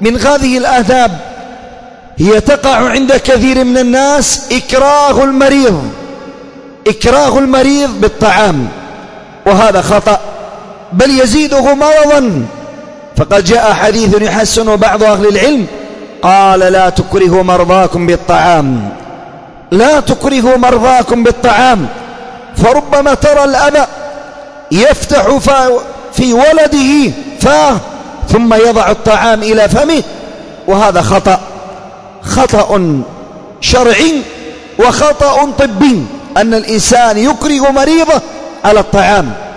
من هذه الآداب هي تقع عند كثير من الناس إكراه المريض بالطعام، وهذا خطأ بل يزيده مرضا. فقد جاء حديث يحسن بعض أهل العلم قال لا تكرهوا مرضاكم بالطعام، لا تكرهوا مرضاكم بالطعام. فربما ترى الأب يفتح في ولده فاه ثم يضع الطعام إلى فمه، وهذا خطأ شرعي وخطأ طبي، أن الإنسان يكره مريضه على الطعام.